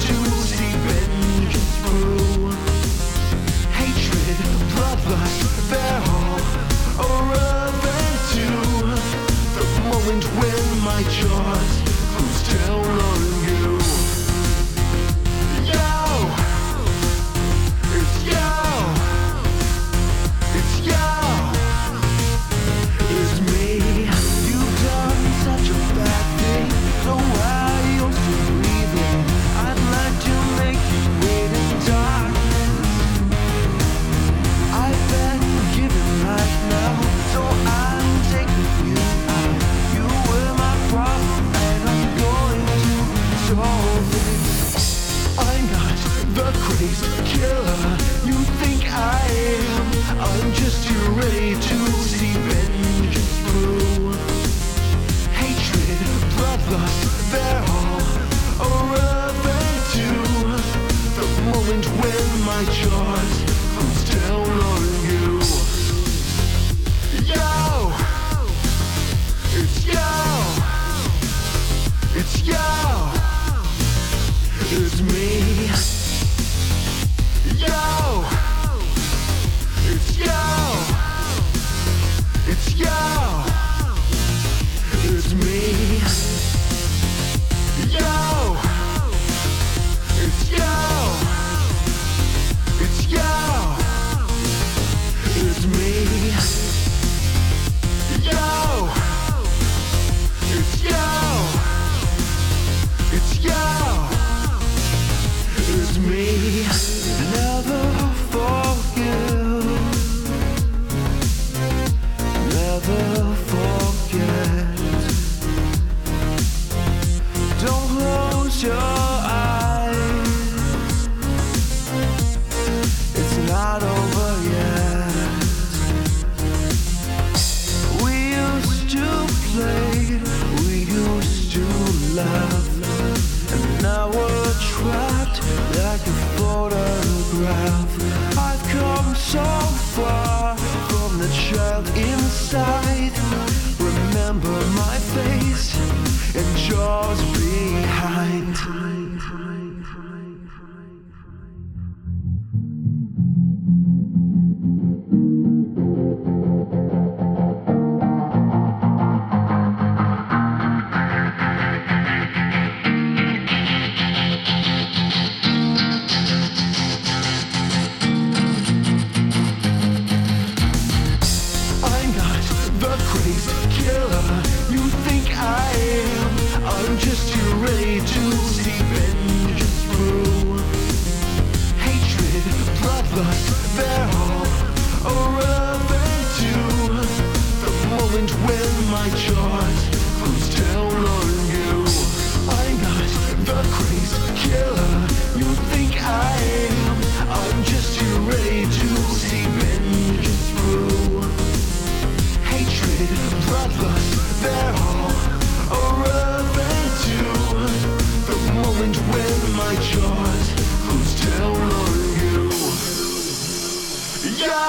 to see vengeance brew. Hatred, bloodlust, they're all irrelevant to the moment when my jaws close down on you. Yo, it's yo, it's yo, it's me. You've done such a bad thing, so why you're still breathing? I'd like to make you wait in darkness. I've been given life now, so I'm taking you out. You were my problem, and I'm going to solve it. I'm not the crazy killer you think I am. I'm just too ready to see vengeance brew. Hatred, bloodlust, they're all irrelevant to the moment when my jaws close down on you. Yo, it's yo, it's yo, it's me. Yo, it's yo, it's yo, it's me. Yo, it's yo, it's yo, it's me. Yo, it's yo, it's yo, it's me. Never forgive, never forget. Don't close your eyes, it's not over yet. We used to play, we used to love, and now we're trapped like a photograph. I've come so far from the child inside. Remember my face and jaws behind. Crazy killer you think I am. I'm just too ready to see vengeance brew. Hatred, bloodlust, they're all irrelevant to the moment when my jaws close down on you. I'm not the crazy killer you think I am. I'm just too ready to see vengeance brew. Hatred, bloodlust, they're all irrelevant to the moment when my jaws close down on you. Yo,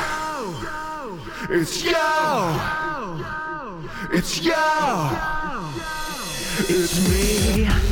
it's yo, it's yo, it's me.